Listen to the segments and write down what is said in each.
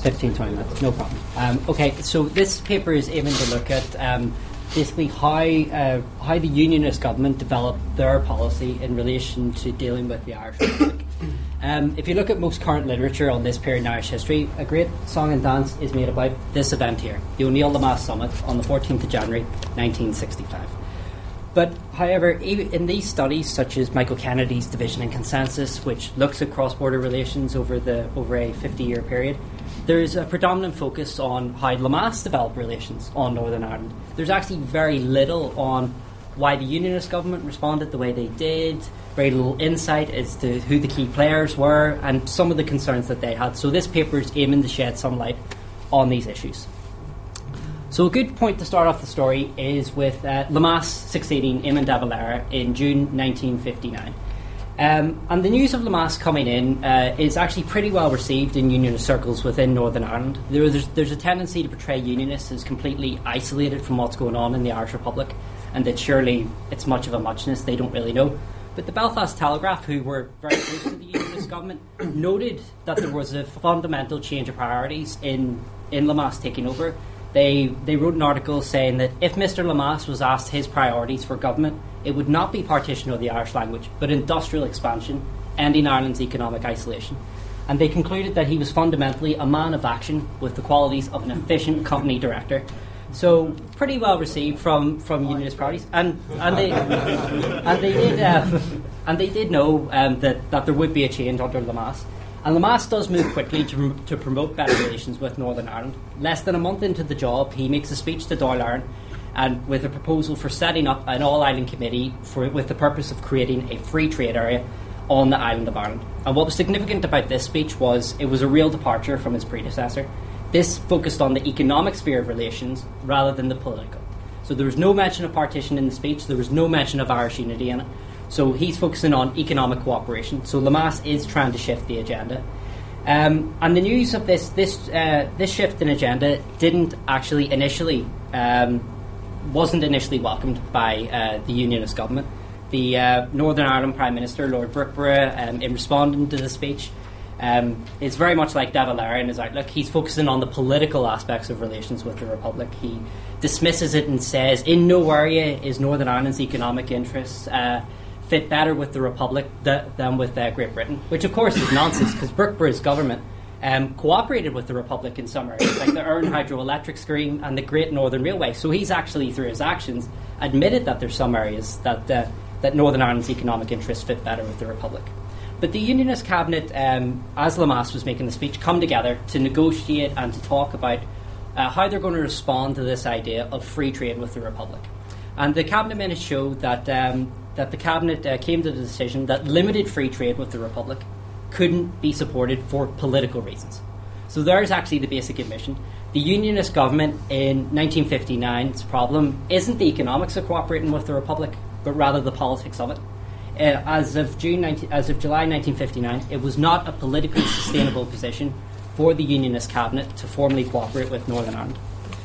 15, 20 minutes, no problem. Okay, so this paper is aiming to look at basically how the Unionist government developed their policy in relation to dealing with the Irish Republic. If you look at most current literature on this period in Irish history, a great song and dance is made about this event here, the O'Neill-Lemass Summit on the 14th of January 1965. But, however, in these studies, such as Michael Kennedy's Division and Consensus, which looks at cross-border relations over a 50-year period, there's a predominant focus on how Lemass developed relations on Northern Ireland. There's actually very little on why the Unionist government responded the way they did, very little insight as to who the key players were, and some of the concerns that they had. So this paper is aiming to shed some light on these issues. So a good point to start off the story is with Lemass succeeding Eamon de Valera in June 1959. And the news of Lemass coming in is actually pretty well received in Unionist circles within Northern Ireland. There's a tendency to portray Unionists as completely isolated from what's going on in the Irish Republic, and that surely it's much of a muchness, they don't really know. But the Belfast Telegraph, who were very close to the Unionist government, noted that there was a fundamental change of priorities in Lemass taking over. They wrote an article saying that if Mr Lemass was asked his priorities for government, it would not be partition of the Irish language, but industrial expansion, ending Ireland's economic isolation. And they concluded that he was fundamentally a man of action with the qualities of an efficient company director. So pretty well received from Unionist parties, and they did know that there would be a change under Lemass. And Lemass does move quickly to promote better relations with Northern Ireland. Less than a month into the job, he makes a speech to Dáil Éireann, and with a proposal for setting up an all-island committee with the purpose of creating a free trade area on the island of Ireland. And what was significant about this speech was it was a real departure from his predecessor. This focused on the economic sphere of relations rather than the political. So there was no mention of partition in the speech, there was no mention of Irish unity in it. So he's focusing on economic cooperation. So Lemass is trying to shift the agenda. And the news of this shift in agenda wasn't initially welcomed by the Unionist government. The Northern Ireland Prime Minister, Lord Brookborough, in responding to the speech, is very much like de Valera in his outlook. He's focusing on the political aspects of relations with the Republic. He dismisses it and says, in no area is Northern Ireland's economic interests fit better with the Republic than with Great Britain, which of course is nonsense, because Brookborough's government cooperated with the Republic in some areas, like the Erne hydroelectric scheme and the Great Northern Railway. So he's actually, through his actions, admitted that there's some areas that Northern Ireland's economic interests fit better with the Republic. But the Unionist cabinet, as Lemass was making the speech, come together to negotiate and to talk about how they're going to respond to this idea of free trade with the Republic. And the cabinet minutes show that the cabinet came to the decision that limited free trade with the Republic couldn't be supported for political reasons. So there's actually the basic admission. The Unionist government in 1959's problem isn't the economics of cooperating with the Republic, but rather the politics of it. As of July 1959, it was not a politically sustainable position for the Unionist cabinet to formally cooperate with Northern Ireland.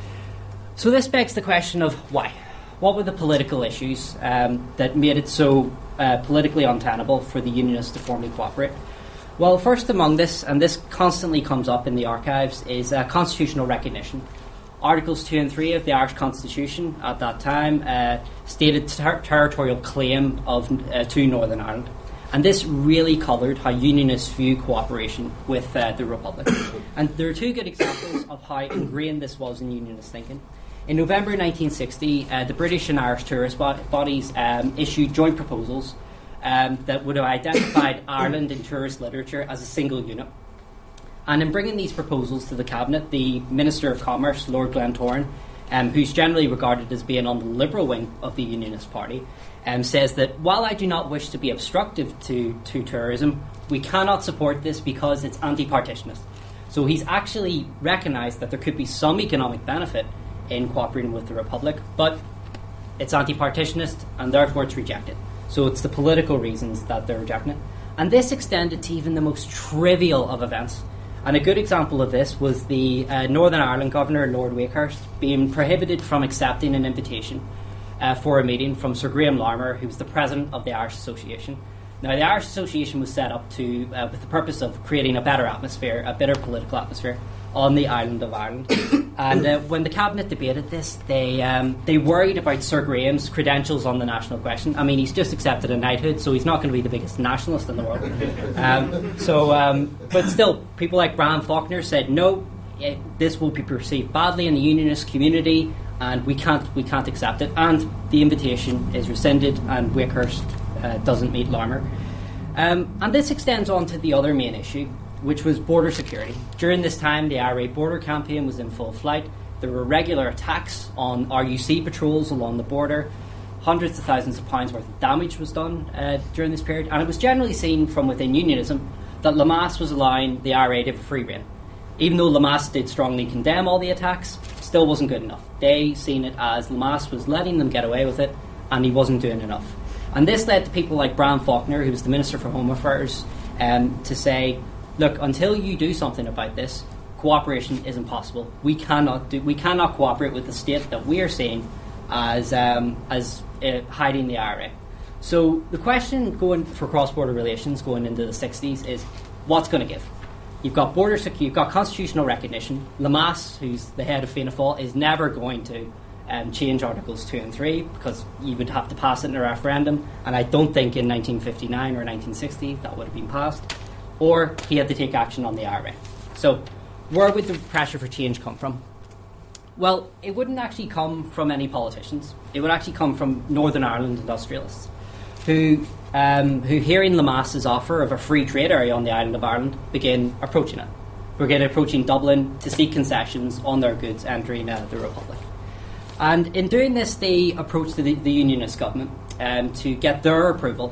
So this begs the question of why. What were the political issues that made it so politically untenable for the Unionists to formally cooperate? Well, first among this, and this constantly comes up in the archives, is constitutional recognition. Articles 2 and 3 of the Irish Constitution at that time stated territorial claim to Northern Ireland. And this really coloured how Unionists view cooperation with the Republic. And there are two good examples of how ingrained this was in Unionist thinking. In November 1960, the British and Irish tourist bodies issued joint proposals that would have identified Ireland in tourist literature as a single unit. And in bringing these proposals to the Cabinet, the Minister of Commerce, Lord Glentoran, who's generally regarded as being on the liberal wing of the Unionist Party, says that while I do not wish to be obstructive to tourism, we cannot support this because it's anti-partitionist. So he's actually recognised that there could be some economic benefit in cooperating with the Republic, but it's anti-partitionist and therefore it's rejected. So it's the political reasons that they're rejecting it. And this extended to even the most trivial of events. And a good example of this was the Northern Ireland Governor, Lord Wakehurst, being prohibited from accepting an invitation for a meeting from Sir Graham Larmour, who was the president of the Irish Association. Now, the Irish Association was set up with the purpose of creating a better atmosphere, a better political atmosphere. on the island of Ireland. And when the Cabinet debated this, they worried about Sir Graham's credentials on the national question. I mean, he's just accepted a knighthood, so he's not going to be the biggest nationalist in the world. But still, people like Bram Faulkner said, no, this will be perceived badly in the unionist community, and we can't accept it. And the invitation is rescinded, and Wakehurst doesn't meet Larmer. And this extends on to the other main issue, which was border security. During this time, the IRA border campaign was in full flight. There were regular attacks on RUC patrols along the border. Hundreds of thousands of pounds worth of damage was done during this period, and it was generally seen from within unionism that Lemass was allowing the IRA to have a free rein. Even though Lemass did strongly condemn all the attacks, still wasn't good enough. They seen it as Lemass was letting them get away with it, and he wasn't doing enough. And this led to people like Bram Faulkner, who was the Minister for Home Affairs, to say, look, until you do something about this, cooperation isn't possible. We cannot cooperate with the state that we are seeing as hiding the IRA. So the question going for cross-border relations going into the 60s is, what's going to give? You've got border security, you've got constitutional recognition. Lemass, who's the head of Fianna Fáil, is never going to change Articles 2 and 3 because you would have to pass it in a referendum, and I don't think in 1959 or 1960 that would have been passed. Or he had to take action on the IRA. So where would the pressure for change come from? Well, it wouldn't actually come from any politicians. It would actually come from Northern Ireland industrialists who hearing Lemass's offer of a free trade area on the island of Ireland, begin approaching it. Begin approaching Dublin to seek concessions on their goods entering the Republic. And in doing this, they approached the Unionist government to get their approval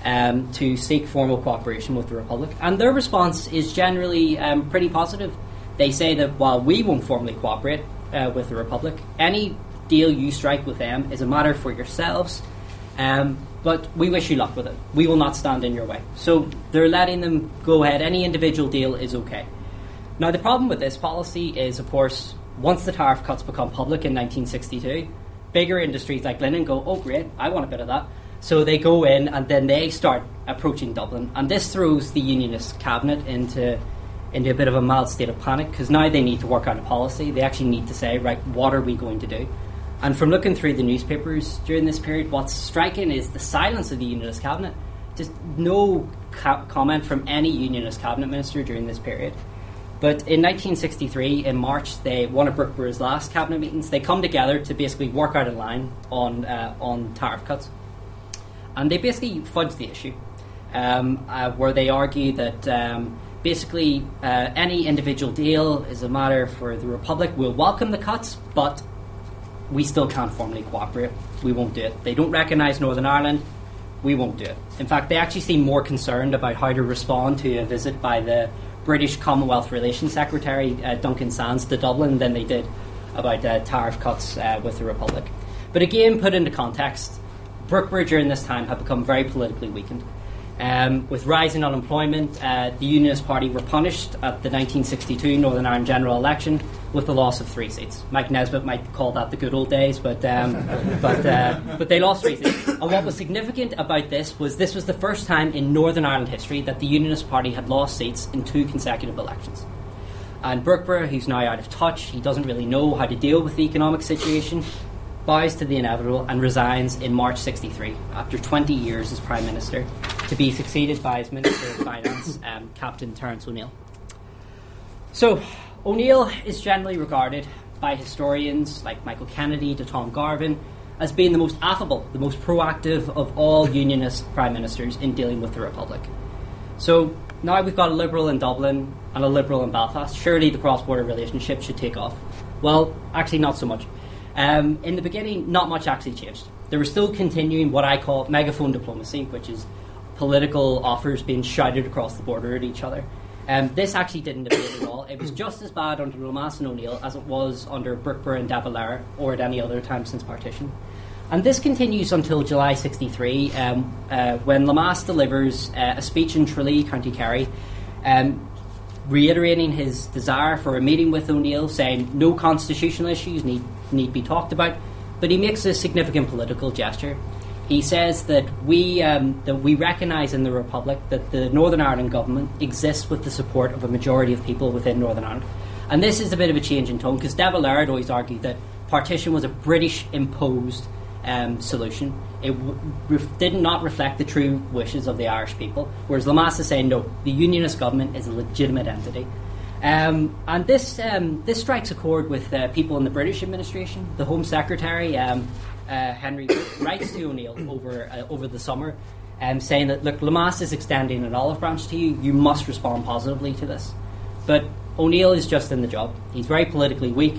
to seek formal cooperation with the Republic. And their response is generally pretty positive. They say that while we won't formally cooperate with the Republic, any deal you strike with them is a matter for yourselves, but we wish you luck with it. We will not stand in your way. So they're letting them go ahead. Any individual deal is okay. Now, the problem with this policy is, of course, once the tariff cuts become public in 1962, bigger industries like linen go, oh great, I want a bit of that. So they go in and then they start approaching Dublin. And this throws the Unionist cabinet into a bit of a mild state of panic, because now they need to work out a policy. They actually need to say, right, what are we going to do? And from looking through the newspapers during this period, what's striking is the silence of the Unionist cabinet. Just no comment from any Unionist cabinet minister during this period. But in 1963, in March, one of Brookborough's last cabinet meetings, they come together to basically work out a line on tariff cuts. And they basically fudge the issue, where they argue that basically any individual deal is a matter for the Republic. We'll welcome the cuts, but we still can't formally cooperate. We won't do it. They don't recognise Northern Ireland. We won't do it. In fact, they actually seem more concerned about how to respond to a visit by the British Commonwealth Relations Secretary, Duncan Sands, to Dublin than they did about tariff cuts with the Republic. But again, put into context, Brookborough during this time had become very politically weakened. With rising unemployment, the Unionist Party were punished at the 1962 Northern Ireland general election with the loss of 3 seats. Mike Nesbitt might call that the good old days, but they lost 3 seats. And what was significant about this was the first time in Northern Ireland history that the Unionist Party had lost seats in 2 consecutive elections. And Brookborough, who's now out of touch, he doesn't really know how to deal with the economic situation, bows to the inevitable and resigns in March 63 after 20 years as Prime Minister, to be succeeded by his Minister of Finance, Captain Terence O'Neill. So O'Neill is generally regarded by historians like Michael Kennedy to Tom Garvin as being the most affable, the most proactive of all Unionist Prime Ministers in dealing with the Republic. So now we've got a Liberal in Dublin and a Liberal in Belfast. Surely the cross-border relationship should take off. Well, actually not so much. In the beginning, not much actually changed. They were still continuing what I call megaphone diplomacy, which is political offers being shouted across the border at each other. This actually didn't abate at all. It was just as bad under Lemass and O'Neill as it was under Brookborough and De Valera, or at any other time since partition. And this continues until July 63, when Lemass delivers a speech in Tralee, County Kerry, reiterating his desire for a meeting with O'Neill, saying no constitutional issues need be talked about, but he makes a significant political gesture. He says that we recognise in the Republic that the Northern Ireland government exists with the support of a majority of people within Northern Ireland, And this is a bit of a change in tone, because De Valera had always argued that partition was a British-imposed solution. It did not reflect the true wishes of the Irish people, whereas Lemass is saying, no, the Unionist government is a legitimate entity. And this strikes a chord with people in the British administration. The Home Secretary, Henry, writes to O'Neill over the summer, saying that, look, Lemass is extending an olive branch to you. You must respond positively to this. But O'Neill is just in the job. He's very politically weak,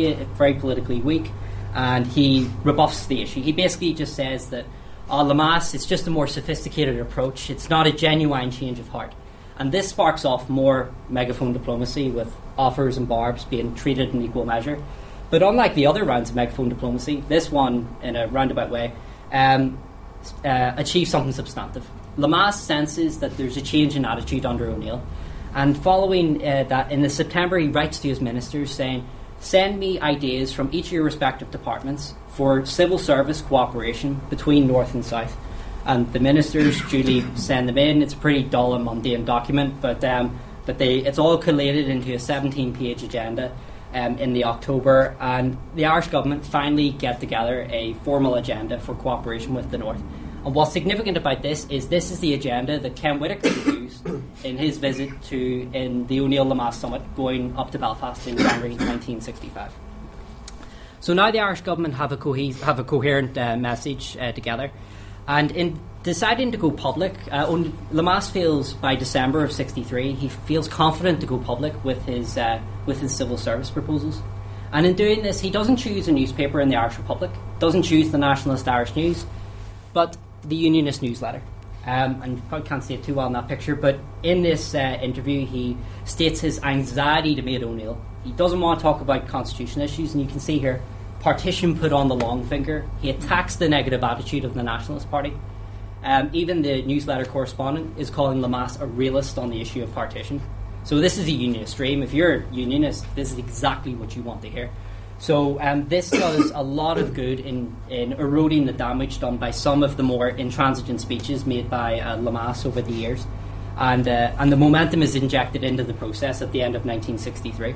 and he rebuffs the issue. He basically just says that Lemass, it's just a more sophisticated approach. It's not a genuine change of heart. And this sparks off more megaphone diplomacy, with offers and barbs being treated in equal measure. But unlike the other rounds of megaphone diplomacy, this one, in a roundabout way, achieves something substantive. Lemass senses that there's a change in attitude under O'Neill. And following that, in September, he writes to his ministers saying, send me ideas from each of your respective departments for civil service cooperation between North and South. And the ministers duly send them in. It's a pretty dull and mundane document, but it's all collated into a 17-page agenda in the October, and the Irish government finally get together a formal agenda for cooperation with the North. And what's significant about this is the agenda that Ken Whitaker used in his visit in the O'Neill-Lemass summit going up to Belfast in January 1965. So now the Irish government have a coherent message together. And in deciding to go public, Lemass feels by December of '63 he feels confident to go public with his civil service proposals. And in doing this, he doesn't choose a newspaper in the Irish Republic, doesn't choose the Nationalist Irish News, but the Unionist newsletter. And you probably can't see it too well in that picture, but in this interview he states his anxiety to meet O'Neill. He doesn't want to talk about constitution issues, and you can see here, partition put on the long finger. He attacks the negative attitude of the Nationalist Party. Even the newsletter correspondent is calling Lemass a realist on the issue of partition. So this is a unionist dream. If you're a unionist, this is exactly what you want to hear. So this does a lot of good in eroding the damage done by some of the more intransigent speeches made by Lemass over the years. And the momentum is injected into the process at the end of 1963.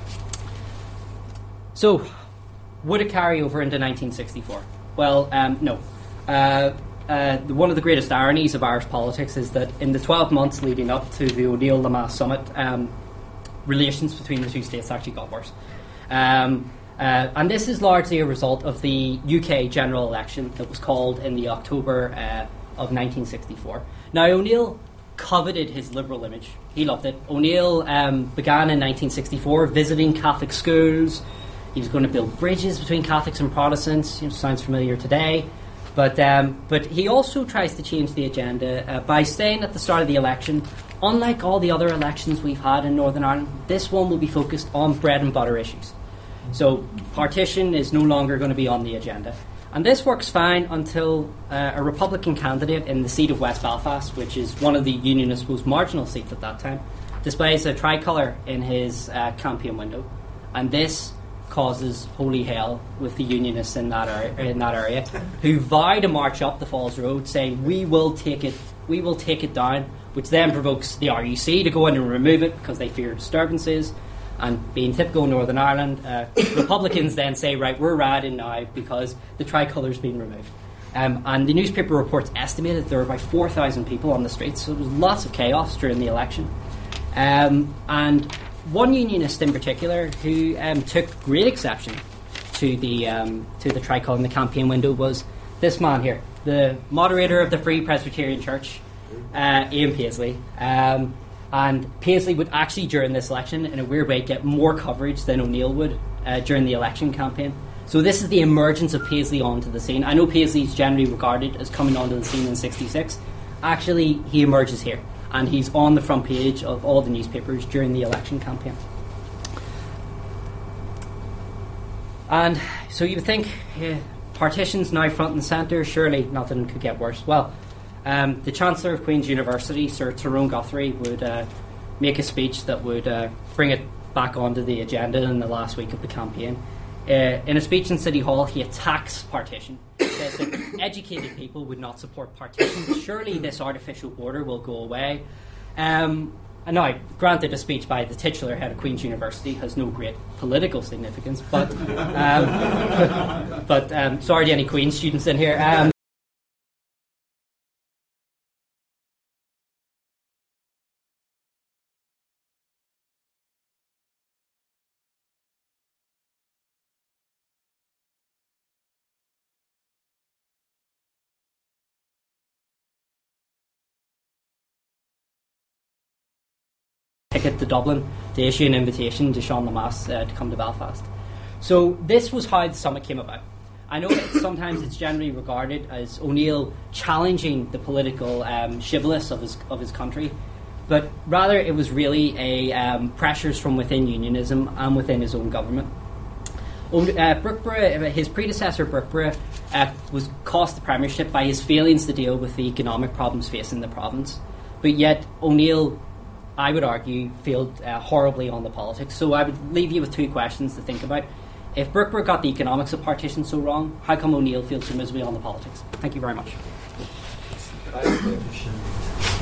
So, would it carry over into 1964? Well, no. One of the greatest ironies of Irish politics is that in the 12 months leading up to the O'Neill-Lemass summit, relations between the two states actually got worse. And this is largely a result of the UK general election that was called in the October of 1964. Now, O'Neill coveted his liberal image. He loved it. O'Neill began in 1964 visiting Catholic schools. He was going to build bridges between Catholics and Protestants. Sounds familiar today. But he also tries to change the agenda by saying at the start of the election, unlike all the other elections we've had in Northern Ireland, this one will be focused on bread and butter issues. So partition is no longer going to be on the agenda. And this works fine until a Republican candidate in the seat of West Belfast, which is one of the Unionist most marginal seats at that time, displays a tricolour in his campaign window. And this causes holy hell with the Unionists in that area, who vow to march up the Falls Road saying, we will take it down, which then provokes the RUC to go in and remove it because they fear disturbances. And being typical in Northern Ireland, Republicans then say, right, we're riding now because the tricolour's been removed. And the newspaper reports estimated there were about 4,000 people on the streets, so there was lots of chaos during the election. And one unionist in particular who took great exception to the tricolour in the campaign window was this man here, the moderator of the Free Presbyterian Church, Ian Paisley. And Paisley would actually, during this election, in a weird way, get more coverage than O'Neill would during the election campaign. So this is the emergence of Paisley onto the scene. I know Paisley is generally regarded as coming onto the scene in '66. Actually, he emerges here, and he's on the front page of all the newspapers during the election campaign. And so you would think, partition's now front and centre, surely nothing could get worse. Well, the Chancellor of Queen's University, Sir Tyrone Guthrie, would make a speech that would bring it back onto the agenda in the last week of the campaign. In a speech in City Hall, he attacks partition. He says that educated people would not support partition. Surely this artificial border will go away. Now, granted, a speech by the titular head of Queen's University has no great political significance, but sorry to any Queen's students in here. Ticket to Dublin to issue an invitation to Sean Lemass to come to Belfast. So this was how the summit came about. I know that sometimes it's generally regarded as O'Neill challenging the political shibboleths of his country, but rather it was really a pressures from within unionism and within his own government. Brookborough, his predecessor Brookborough, was cost the premiership by his failings to deal with the economic problems facing the province, but yet O'Neill, I would argue, failed horribly on the politics. So I would leave you with two questions to think about. If Brookborough got the economics of partition so wrong, how come O'Neill failed so miserably on the politics? Thank you very much. Could I ask a question?